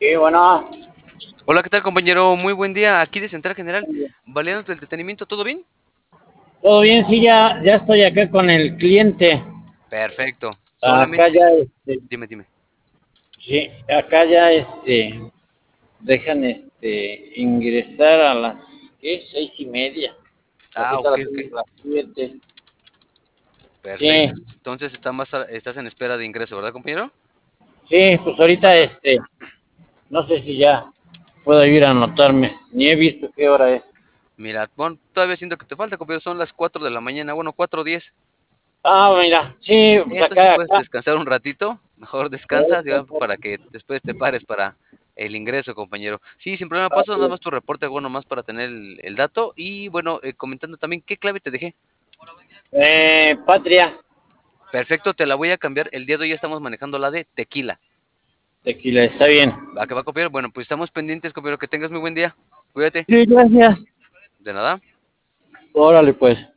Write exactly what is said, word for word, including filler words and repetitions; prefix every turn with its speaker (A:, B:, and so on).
A: Sí, bueno,
B: Hola, ¿qué tal, compañero? Muy buen día. Aquí de Central General, Baleanos del Entretenimiento, ¿todo bien?
A: todo bien, sí, ya, ya estoy acá con el cliente.
B: Perfecto.
A: Acá
B: Solamente,
A: ya, este,
B: dime, dime.
A: sí, acá ya, este, dejan, este, ingresar a las, ¿qué? Seis y media.
B: Ah,
A: Ahorita
B: ok,
A: las
B: ok.
A: tengo a las siete. Sí,
B: Perfecto. Entonces está más a- estás en espera de ingreso, ¿verdad, compañero?
A: sí, pues ahorita, este, no sé si ya puedo ir a anotarme. Ni he visto qué hora es.
B: Mira, bueno, todavía siento que te falta, compañero. Son las cuatro de la mañana, bueno, cuatro diez.
A: Ah, mira, sí, pues
B: Entonces, si
A: acá,
B: puedes
A: acá.
B: descansar un ratito, mejor descansa, digamos, para que después te pares para el ingreso, compañero. Sí, sin problema, paso nada más tu reporte, bueno, más para tener el, el dato. Y bueno, eh, comentando también, ¿qué clave te dejé?
A: Eh, Patria,
B: Perfecto, te la voy a cambiar. El día de hoy ya estamos manejando la de tequila.
A: tequila, está bien.
B: ¿Va que va a copiar? Bueno, pues estamos pendientes, compañero. Que tengas muy buen día. Cuídate.
A: Sí, gracias.
B: De nada.
A: Órale, pues.